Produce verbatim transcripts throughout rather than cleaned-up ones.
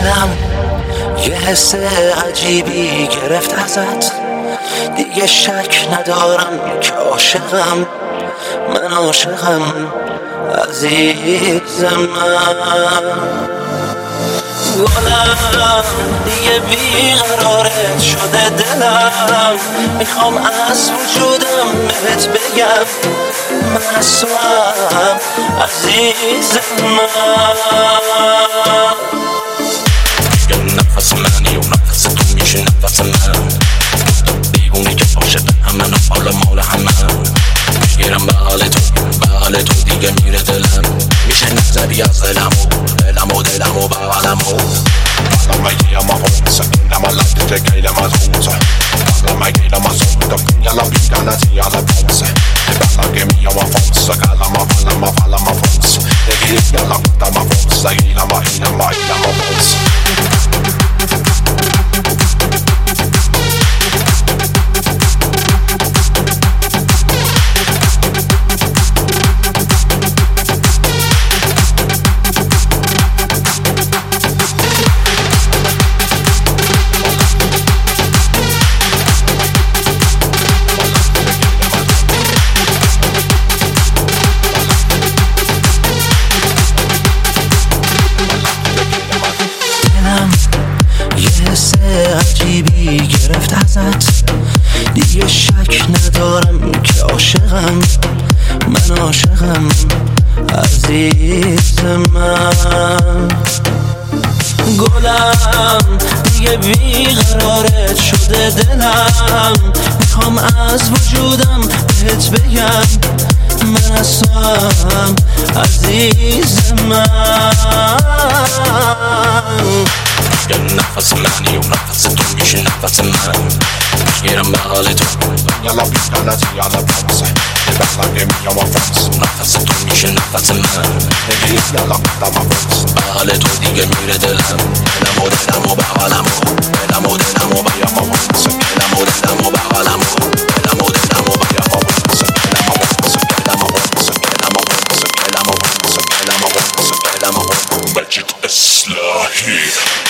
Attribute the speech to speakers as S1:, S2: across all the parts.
S1: دلم یه حس عجیبی گرفت ازت، دیگه شک ندارم که عاشقم، من عاشقم عزیز من. گلم دیگه بیقرارت شده دلم، میخوام از وجودم بهت بگم من از تو هم عزیز من. یه نفس منی و نفس تو میشه نفس من، دیوونی که عاشق همه حال مال همه، میگیرم به حال تو به حال تو دیگه میره دلم، میشه نظری از دلم و دلم و دلم و بغلم و
S2: Parla mai che ama forza, inna malate che che la mazuza. Parla mai che la mazuza, quindi alla vita la tia la forza. E parla che mi ama forza, cala ma falla ma falla ma forza. E che io la puta ma forza, e la ma ina ma ina ma forza.
S1: عجیبی گرفت ازت، دیگه شک ندارم که عاشقم، من عاشقم عزیز من. گلم دیگه بیقرارت شده دلم، میخوام از وجودم بهت بگم من از تو هم عزیز من.
S3: یه نفس منی و نفس تو میشه نفس من، میگیرم به حال تو
S2: یا لا بیتا لا تیا لا پانسه یه بخلا که می ama فرانس.
S3: نفس تو میشه نفس من،
S2: نگیری یا لا بیتا ما فرانس.
S3: به حال تو دیگه میره دلم، دلم و دلم و بغلم و دلم و دلم و
S2: یا ما فرانس.
S3: دلم و دلم و بغلم و دلم و دلم و
S2: یا ما فرانس. دلم و فرانس. دلم و فرانس. دلم و فرانس. دلم و فرانس. دلم و فرانس. دلم و فرانس. مجید اصلاحی.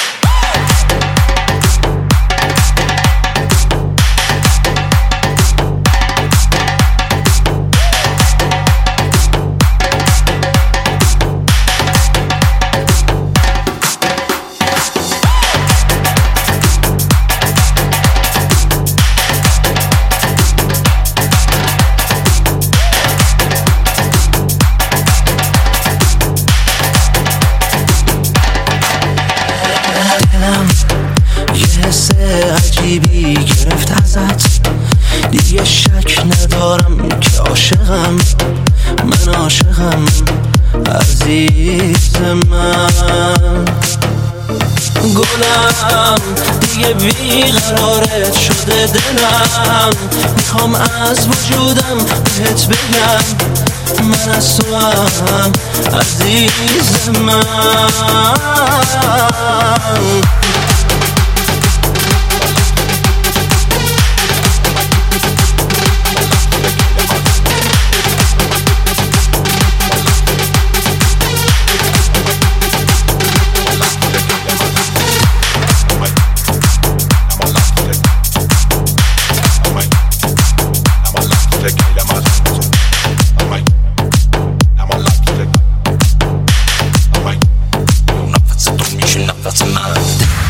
S1: عجیبی گرفت ازت، دیگه شک ندارم که عاشقم، من عاشقم عزیز من. گلم دیگه بیقرارت شده دلم، میخوام از وجودم بهت بگم من از تو هم عزیز من.
S3: نفس تو میشه نفس من.